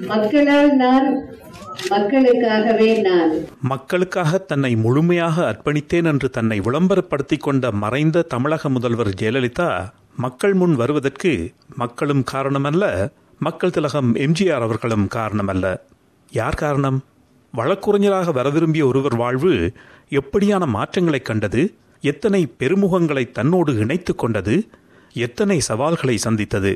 மக்களால் நான், மக்களுக்காகவே நான். மக்களுக்காக தன்னை முழுமையாக அர்ப்பணித்தேன் என்று தன்னை விளம்பரப்படுத்திக் கொண்ட மறைந்த தமிழக முதல்வர் ஜெயலலிதா மக்கள் முன் வருவதற்கு மக்களும் காரணமல்ல, மக்கள் திலகம் எம்ஜிஆர் அவர்களும் காரணமல்ல. யார் காரணம்? வழக்குரைஞராக வர விரும்பிய ஒருவர் வாழ்வு எப்படியான மாற்றங்களை கண்டது? எத்தனை பெருமுகங்களை தன்னோடு இணைத்து கொண்டது? எத்தனை சவால்களை சந்தித்தது?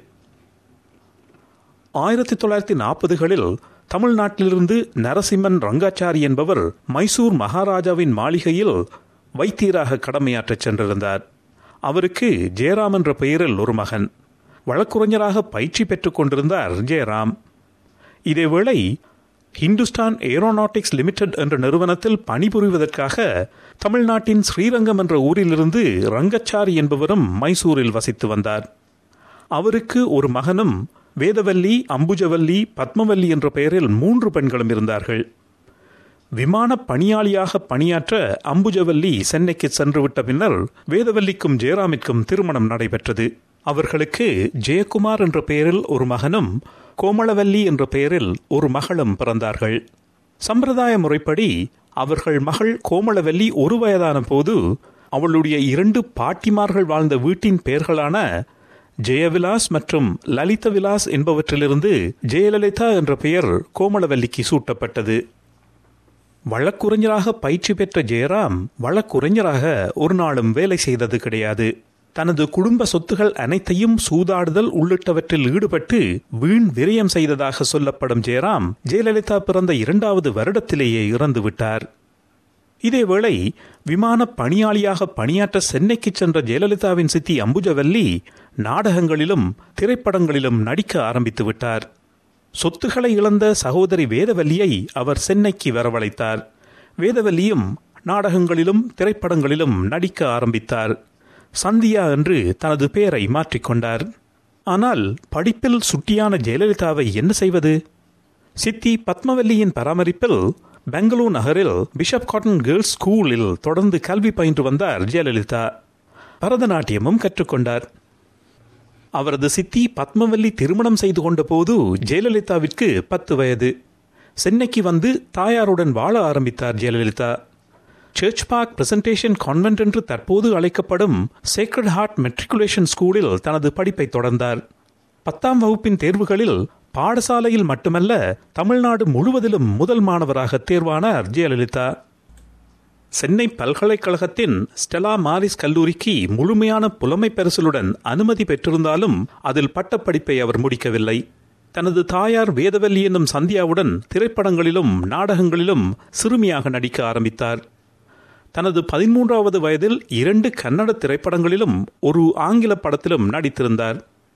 1940களில் தமிழ்நாட்டிலிருந்து நரசிம்மன் ரங்காச்சாரி என்பவர் மைசூர் மகாராஜாவின் மாளிகையில் வைத்தியராக கடமையாற்றச் சென்றிருந்தார். அவருக்கு ஜெயராம் என்ற பெயரில் ஒரு மகன். வழக்குரைஞராக பயிற்சி பெற்றுக் கொண்டிருந்தார் ஜெயராம். இதேவேளை ஹிந்துஸ்தான் ஏரோநாட்டிக்ஸ் லிமிடெட் என்ற நிறுவனத்தில் பணிபுரிவதற்காக தமிழ்நாட்டின் ஸ்ரீரங்கம் என்ற ஊரிலிருந்து ரங்கச்சாரி என்பவரும் மைசூரில் வசித்து வந்தார். அவருக்கு ஒரு மகனும் வேதவல்லி, அம்புஜவல்லி, பத்மவல்லி என்ற பெயரில் 3 பெண்களும் இருந்தார்கள். விமான பணியாளியாக பணியாற்ற அம்புஜவல்லி சென்னைக்கு சென்றுவிட்ட பின்னர் வேதவல்லிக்கும் ஜெயராமிற்கும் திருமணம் நடைபெற்றது. அவர்களுக்கு ஜெயக்குமார் என்ற பெயரில் ஒரு மகனும் கோமளவல்லி என்ற பெயரில் ஒரு மகளும் பிறந்தார்கள். சம்பிரதாய முறைப்படி அவர்கள் மகள் கோமளவல்லி 1 வயதான போது அவளுடைய 2 பாட்டிமார்கள் வாழ்ந்த வீட்டின் பெயர்களான ஜெயவிலாஸ் மற்றும் லலித விலாஸ் என்பவற்றிலிருந்து ஜெயலலிதா என்ற பெயர் கோமளவல்லிக்கு சூட்டப்பட்டது. வழக்குரைஞராக பயிற்சி பெற்ற ஜெயராம் வழக்குரைஞராக ஒரு நாளும் வேலை செய்தது கிடையாது. தனது குடும்ப சொத்துகள் அனைத்தையும் சூதாடுதல் உள்ளிட்டவற்றில் ஈடுபட்டு வீண் விரயம் செய்ததாக சொல்லப்படும் ஜெயராம் ஜெயலலிதா பிறந்த 2வது வருடத்திலேயே இறந்துவிட்டார். இதேவேளை விமான பணியாளியாக பணியாற்ற சென்னைக்கு சென்ற ஜெயலலிதாவின் சித்தி அம்புஜவல்லி நாடகங்களிலும் திரைப்படங்களிலும் நடிக்க ஆரம்பித்து விட்டார். சொத்துக்களை இழந்த சகோதரி வேதவல்லியை அவர் சென்னைக்கு வரவழைத்தார். வேதவல்லியும் நாடகங்களிலும் திரைப்படங்களிலும் நடிக்க ஆரம்பித்தார். சந்தியா என்று தனது பெயரை மாற்றிக்கொண்டார். ஆனால் படிப்பில் சுட்டியான ஜெயலலிதாவை என்ன செய்வது? சித்தி பத்மவல்லியின் பராமரிப்பில் பெங்களூர் நகரில் பிஷப் காட்டன் கேர்ள்ஸ் ஸ்கூலில் தொடர்ந்து கல்வி பயின்று வந்தார் ஜெயலலிதா. பரதநாட்டியமும் கற்றுக்கொண்டார். அவரது சித்தி பத்மவல்லி திருமணம் செய்து கொண்ட போது ஜெயலலிதாவிற்கு 10 வயது. சென்னைக்கு வந்து தாயாருடன் வாழ ஆரம்பித்தார் Jayalalithaa. Church Park Presentation Convent என்று தற்போது அழைக்கப்படும் சேக்ரட் ஹார்ட் மெட்ரிகுலேஷன் ஸ்கூலில் தனது படிப்பை தொடர்ந்தார். 10ஆம் வகுப்பின் தேர்வுகளில் பாடசாலையில் மட்டுமல்ல தமிழ்நாடு முழுவதிலும் முதல் மாணவராக தேர்வானார் ஜெயலலிதா. சென்னை பல்கலைக்கழகத்தின் ஸ்டெலா மாரிஸ் கல்லூரிக்கு முழுமையான புலமை பரிசிலுடன் அனுமதி பெற்றிருந்தாலும் அதில் பட்டப்படிப்பை அவர் முடிக்கவில்லை. தனது தாயார் வேதவல்லி என்னும் சந்தியாவுடன் திரைப்படங்களிலும் நாடகங்களிலும் சிறுமியாக நடிக்க ஆரம்பித்தார். தனது 13வது வயதில் 2 கன்னட திரைப்படங்களிலும் ஒரு ஆங்கில படத்திலும் நடித்திருந்தார்.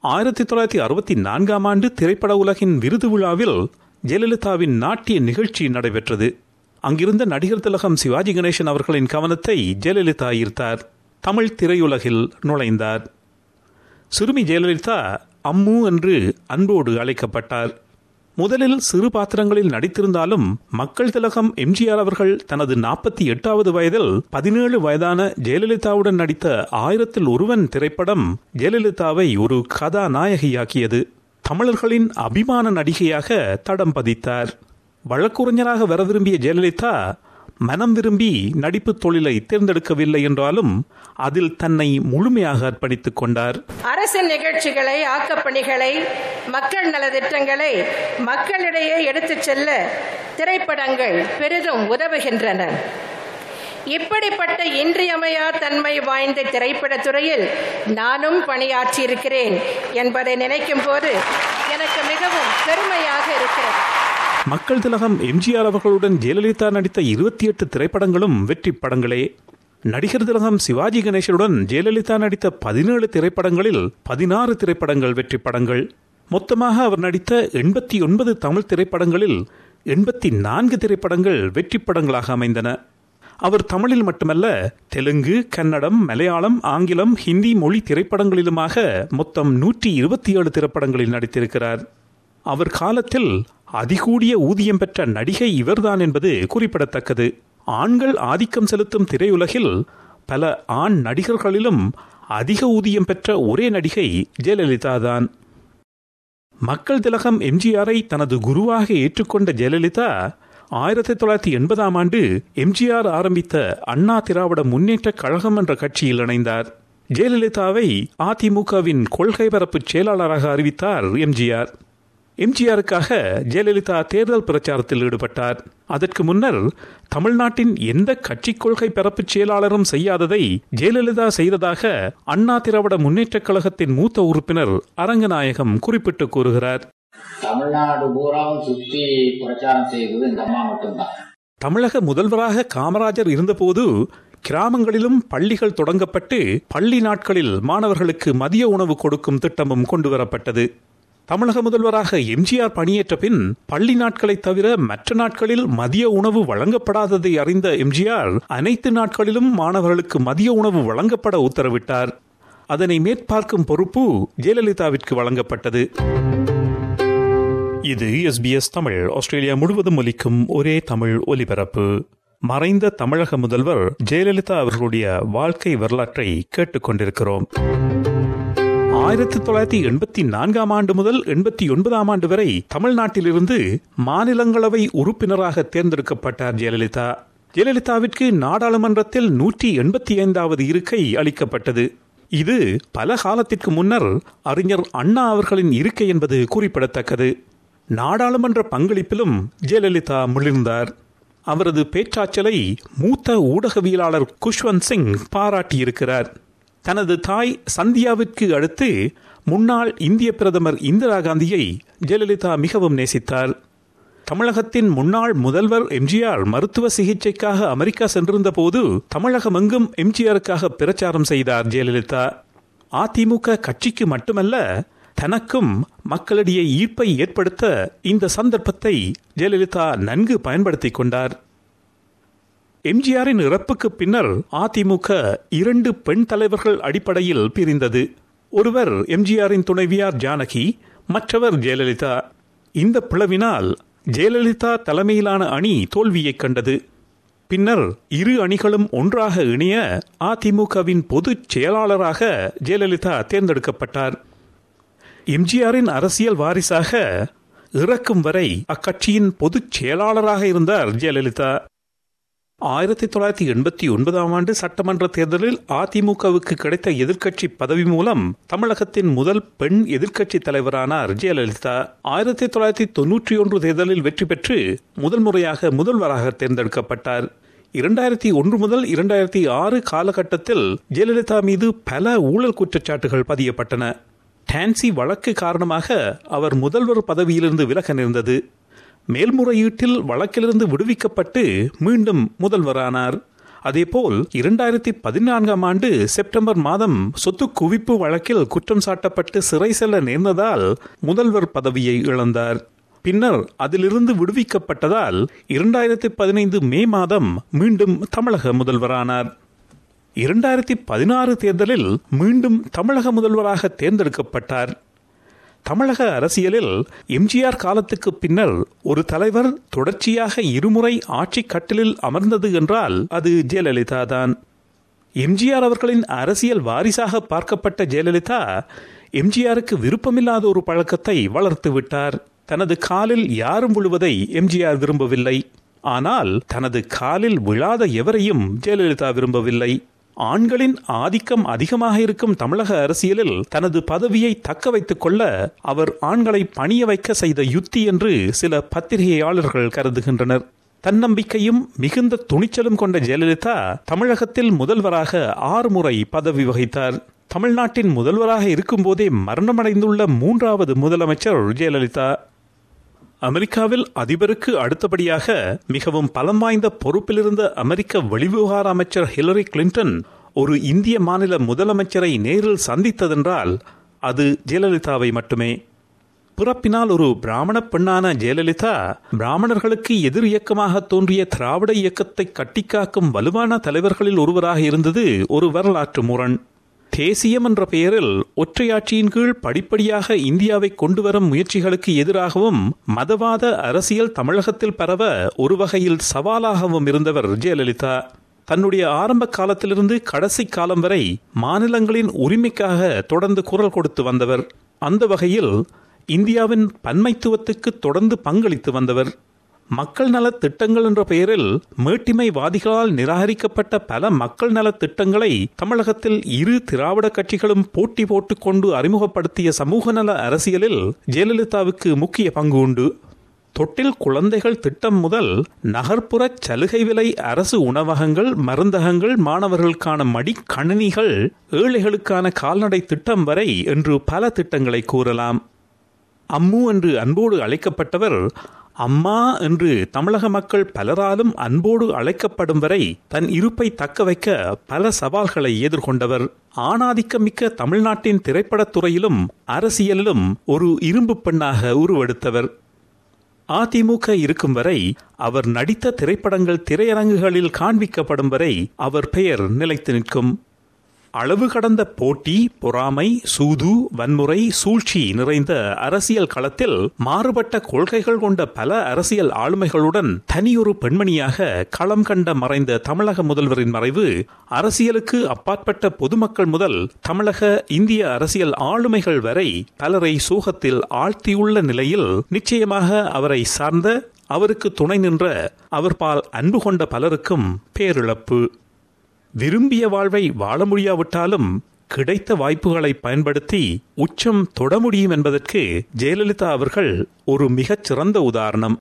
1964ஆம் ஆண்டு திரைப்பட உலகின் விருது விழாவில் ஜெயலலிதாவின் நாட்டிய நிகழ்ச்சி நடைபெற்றது. அங்கிருந்த நடிகர் திலகம் சிவாஜி கணேசன் அவர்களின் கவனத்தை ஜெயலலிதா ஈர்த்தார். தமிழ் திரையுலகில் நுழைந்தார். சிறுமி ஜெயலலிதா அம்மு என்று அன்போடு அழைக்கப்பட்டார். முதலில் சிறு பாத்திரங்களில் நடித்திருந்தாலும் மக்கள் திலகம் எம்ஜிஆர் அவர்கள் தனது 48வது வயதில் 17 வயதான ஜெயலலிதாவுடன் நடித்த 1000ல் ஒருவன் திரைப்படம் ஜெயலலிதாவை ஒரு கதாநாயகியாக்கியது. தமிழர்களின் அபிமான நடிகையாக தடம் பதித்தார். வழக்குரைஞராக வர விரும்பிய ஜெயலலிதா மனம் விரும்பி நடிப்பு தொழிலை தேர்ந்தெடுக்கவில்லை என்றாலும் அதில் தன்னை முழுமையாக அர்ப்பணித்துக் கொண்டார். அரசின் நிகழ்ச்சிகளை, ஆக்கப்பணிகளை, மக்கள் நலத்திட்டங்களை மக்களிடையே எடுத்துச் செல்ல திரைப்படங்கள் பெரிதும் உதவுகின்றன. இப்படிப்பட்ட இன்றியமையா தன்மை வாய்ந்த திரைப்படத்துறையில் நானும் பணியாற்றியிருக்கிறேன் என்பதை நினைக்கும் போது எனக்கு மிகவும் பெருமையாக இருக்கிறது. மக்கள் திலகம் எம்ஜிஆர் அவர்களுடன் ஜெயலலிதா நடித்த 28 திரைப்படங்களும் வெற்றி படங்களே. நடிகர் திலகம் சிவாஜி கணேசனுடன் ஜெயலலிதா நடித்த 17 திரைப்படங்களில் 16 திரைப்படங்கள் வெற்றி படங்கள். மொத்தமாக அவர் நடித்த 89 தமிழ் திரைப்படங்களில் 84 திரைப்படங்கள் வெற்றி படங்களாக அமைந்தன. அவர் தமிழில் மட்டுமல்ல தெலுங்கு, கன்னடம், மலையாளம், ஆங்கிலம், ஹிந்தி மொழி திரைப்படங்களிலுமாக மொத்தம் 127 திரைப்படங்களில் நடித்திருக்கிறார். அவர் காலத்தில் அதிகூடிய ஊதியம் பெற்ற நடிகை இவர்தான் என்பது குறிப்பிடத்தக்கது. ஆண்கள் ஆதிக்கம் செலுத்தும் திரையுலகில் பல ஆண் நடிகர்களிலும் அதிக ஊதியம் பெற்ற ஒரே நடிகை ஜெயலலிதா தான். மக்கள் திலகம் எம்ஜிஆரை தனது குருவாக ஏற்றுக்கொண்ட ஜெயலலிதா 1980ஆம் ஆண்டு எம்ஜிஆர் ஆரம்பித்த அண்ணா திராவிட முன்னேற்ற கழகம் என்ற கட்சியில் இணைந்தார். ஜெயலலிதாவை அதிமுகவின் கொள்கை பரப்பு செயலாளராக அறிவித்தார் எம்ஜிஆர். எம்ஜிஆருக்காக ஜெயலலிதா தேர்தல் பிரச்சாரத்தில் ஈடுபட்டார். அதற்கு முன்னர் தமிழ்நாட்டின் எந்த கட்சி கொள்கை பரப்பு செயலாளரும் செய்யாததை ஜெயலலிதா செய்ததாக அண்ணா திராவிட முன்னேற்ற கழகத்தின் மூத்த உறுப்பினர் அரங்கநாயகம் குறிப்பிட்டு கூறுகிறார். தமிழ்நாடு பூராவும் சுற்றி பிரச்சாரம் செய்வது இந்த அம்மா மட்டும்தான். தமிழக முதல்வராக காமராஜர் இருந்தபோது கிராமங்களிலும் பள்ளிகள் தொடங்கப்பட்டு பள்ளி நாட்களில் மாணவர்களுக்கு மதிய உணவு கொடுக்கும் திட்டமும் கொண்டுவரப்பட்டது. தமிழக முதல்வராக எம்ஜிஆர் பணியேற்ற பின் பள்ளி நாட்களை தவிர மற்ற நாட்களில் மதிய உணவு வழங்கப்படாததை அறிந்த எம்ஜிஆர் அனைத்து நாட்களிலும் மாணவர்களுக்கு மதிய உணவு வழங்கப்பட உத்தரவிட்டார். அதனை மேற்பார்க்கும் பொறுப்பு ஜெயலலிதாவிற்கு வழங்கப்பட்டது. இது SBS தமிழ், ஆஸ்திரேலியா முழுவதும் ஒலிக்கும் ஒரே தமிழ் ஒலிபரப்பு. மறைந்த தமிழக முதல்வர் ஜெயலலிதா அவர்களுடைய வாழ்க்கை வரலாற்றை கேட்டுக்கொண்டிருக்கிறோம். 1984ஆம் ஆண்டு முதல் 89ஆம் ஆண்டு வரை தமிழ்நாட்டிலிருந்து மாநிலங்களவை உறுப்பினராக தேர்ந்தெடுக்கப்பட்டார் ஜெயலலிதா. ஜெயலலிதாவிற்கு நாடாளுமன்றத்தில் 185வது இருக்கை அளிக்கப்பட்டது. இது பல காலத்திற்கு முன்னர் அறிஞர் அண்ணா அவர்களின் இருக்கை என்பது குறிப்பிடத்தக்கது. நாடாளுமன்ற பங்களிப்பிலும் ஜெயலலிதா மிளிர்ந்தார். அவரது பேச்சாற்றலை மூத்த ஊடகவியலாளர் குஷ்வந்த் சிங் பாராட்டியிருக்கிறார். தனது தாய் சந்தியாவிற்கு அடுத்து முன்னாள் இந்திய பிரதமர் இந்திரா காந்தியை ஜெயலலிதா மிகவும் நேசித்தார். தமிழகத்தின் முன்னாள் முதல்வர் எம்ஜிஆர் மருத்துவ சிகிச்சைக்காக அமெரிக்கா சென்றிருந்த போது தமிழகம் எங்கும் எம்ஜிஆருக்காக பிரச்சாரம் செய்தார் ஜெயலலிதா. அதிமுக கட்சிக்கு மட்டுமல்ல, தனக்கும் மக்களிடையே ஈர்ப்பை ஏற்படுத்த இந்த சந்தர்ப்பத்தை ஜெயலலிதா நன்கு பயன்படுத்திக் கொண்டார். எம்ஜிஆரின் இறப்புக்கு பின்னர் அதிமுக 2 பெண் தலைவர்கள் அடிப்படையில் பிரிந்தது. ஒருவர் எம்ஜிஆரின் துணைவியார் ஜானகி, மற்றவர் ஜெயலலிதா. இந்த பிளவினால் ஜெயலலிதா தலைமையிலான அணி தோல்வியைக் கண்டது. பின்னர் இரு அணிகளும் ஒன்றாக இணைய அதிமுகவின் பொதுச் செயலாளராக ஜெயலலிதா தேர்ந்தெடுக்கப்பட்டார். எம்ஜிஆரின் அரசியல் வாரிசாக இறக்கும் வரை அக்கட்சியின் பொதுச் செயலாளராக இருந்தார் ஜெயலலிதா. 1989ஆம் ஆண்டு சட்டமன்ற தேர்தலில் அதிமுகவுக்கு கிடைத்த எதிர்க்கட்சி பதவி மூலம் தமிழகத்தின் முதல் பெண் எதிர்க்கட்சி தலைவரானார் ஜெயலலிதா. 1991 தேர்தலில் வெற்றி பெற்று முதல் முறையாக முதல்வராக தேர்ந்தெடுக்கப்பட்டார். 2001 முதல் 2006 காலகட்டத்தில் ஜெயலலிதா மீது பல ஊழல் குற்றச்சாட்டுகள் பதியப்பட்டன. டான்சி வழக்கு காரணமாக அவர் முதல்வர் பதவியிலிருந்து விலக நேர்ந்தது. மேல்முறையீட்டில் வழக்கிலிருந்து விடுவிக்கப்பட்டு மீண்டும் முதல்வரானார். அதேபோல் 2014ஆம் ஆண்டு செப்டம்பர் மாதம் சொத்து குவிப்பு வழக்கில் குற்றம் சாட்டப்பட்டு சிறை செல்ல நேர்ந்ததால் முதல்வர் பதவியை இழந்தார். பின்னர் அதிலிருந்து விடுவிக்கப்பட்டதால் 2015 மே மாதம் மீண்டும் தமிழக முதல்வரானார். 2016 தேர்தலில் மீண்டும் தமிழக முதல்வராக தேர்ந்தெடுக்கப்பட்டார். தமிழக அரசியலில் எம்ஜிஆர் காலத்துக்கு பின்னர் ஒரு தலைவர் தொடர்ச்சியாக இருமுறை ஆட்சி கட்டிலில் அமர்ந்தது என்றால் அது ஜெயலலிதா தான். எம்ஜிஆர் அவர்களின் அரசியல் வாரிசாக பார்க்கப்பட்ட ஜெயலலிதா எம்ஜிஆருக்கு விருப்பமில்லாத ஒரு பழக்கத்தை வளர்த்து விட்டார். தனது காலில் யாரும் விழுவதை எம்ஜிஆர் விரும்பவில்லை. ஆனால் தனது காலில் விழாத எவரையும் ஜெயலலிதா விரும்பவில்லை. ஆண்களின் ஆதிக்கம் அதிகமாக இருக்கும் தமிழக அரசியலில் தனது பதவியை தக்க வைத்துக் கொள்ள அவர் ஆண்களை பணிய வைக்க செய்த யுத்தி என்று சில பத்திரிகையாளர்கள் கருதுகின்றனர். தன்னம்பிக்கையும் மிகுந்த துணிச்சலும் கொண்ட ஜெயலலிதா தமிழகத்தில் முதல்வராக 6 முறை பதவி வகித்தார். தமிழ்நாட்டின் முதல்வராக இருக்கும்போதே மரணமடைந்துள்ள 3வது முதலமைச்சர் ஜெயலலிதா. அமெரிக்காவில் அதிபருக்கு அடுத்தபடியாக மிகவும் பலம் வாய்ந்த பொறுப்பிலிருந்த அமெரிக்க வெளிவிவகார அமைச்சர் ஹிலரி கிளின்டன் ஒரு இந்திய மாநில முதலமைச்சரை நேரில் சந்தித்ததென்றால் அது ஜெயலலிதாவை மட்டுமே. பிறப்பினால் ஒரு பிராமண பெண்ணான ஜெயலலிதா பிராமணர்களுக்கு எதிர் இயக்கமாக தோன்றிய திராவிட இயக்கத்தை கட்டிக்காக்கும் வலுவான தலைவர்களில் ஒருவராக இருந்தது ஒரு வரலாற்று முரண். தேசியம் என்ற பெயரில் ஒற்றையாட்சியின் கீழ் படிப்படியாக இந்தியாவை கொண்டுவரும் முயற்சிகளுக்கு எதிராகவும் மதவாத அரசியல் தமிழகத்தில் பரவ ஒரு வகையில் சவாலாகவும் இருந்தவர் ஜெயலலிதா. தன்னுடைய ஆரம்ப காலத்திலிருந்து கடைசி காலம் வரை மாநிலங்களின் உரிமைக்காக தொடர்ந்து குரல் கொடுத்து வந்தவர். அந்த வகையில் இந்தியாவின் பன்மைத்துவத்துக்கு தொடர்ந்து பங்களித்து வந்தவர். மக்கள் நலத் திட்டங்கள் என்ற பெயரில் மேட்டிமைவாதிகளால் நிராகரிக்கப்பட்ட பல மக்கள் நலத் திட்டங்களை தமிழகத்தில் இரு திராவிட கட்சிகளும் போட்டி போட்டுக்கொண்டு அறிமுகப்படுத்திய சமூக நல அரசியலில் ஜெயலலிதாவுக்கு முக்கிய பங்கு உண்டு. தொட்டில் குழந்தைகள் திட்டம் முதல் நகர்ப்புற சலுகை விலை அரசு உணவகங்கள், மருந்தகங்கள், மாணவர்களுக்கான மடிக்கணினிகள், ஏழைகளுக்கான கால்நடை திட்டம் வரை என்று பல திட்டங்களை கூறலாம். அம்மு என்று அன்போடு அழைக்கப்பட்டவர் அம்மா என்று தமிழக மக்கள் பலராலும் அன்போடு அழைக்கப்படும் வரை தன் இருப்பை தக்க வைக்க பல சவால்களை எதிர்கொண்டவர். ஆணாதிக்கமிக்க தமிழ்நாட்டின் திரைப்படத்துறையிலும் அரசியலிலும் ஒரு இரும்பு பெண்ணாக உருவெடுத்தவர். அதிமுக இருக்கும் வரை அவர் நடித்த திரைப்படங்கள் திரையரங்குகளில் காண்பிக்கப்படும் வரை அவர் பெயர் நிலைத்து நிற்கும். அளவு கடந்த போட்டி, பொறாமை, சூது, வன்முறை, சூழ்ச்சி நிறைந்த அரசியல் களத்தில் மாறுபட்ட கொள்கைகள் கொண்ட பல அரசியல் ஆளுமைகளுடன் தனியொரு பெண்மணியாக களம் கண்ட மறைந்த தமிழக முதல்வரின் மறைவு அரசியலுக்கு அப்பாற்பட்ட பொதுமக்கள் முதல் தமிழக இந்திய அரசியல் ஆளுமைகள் வரை பலரை சோகத்தில் ஆழ்த்தியுள்ள நிலையில் நிச்சயமாக அவரை சார்ந்த, அவருக்கு துணை நின்ற, அவர் பால் அன்பு கொண்ட பலருக்கும் பேரிழப்பு. விரும்பிய வாழ்வை வாழ முடியாவிட்டாலும் கிடைத்த வாய்ப்புகளை பயன்படுத்தி உச்சம் தொட முடியும் என்பதற்கு ஜெயலலிதா அவர்கள் ஒரு மிகச்சிறந்த உதாரணம்.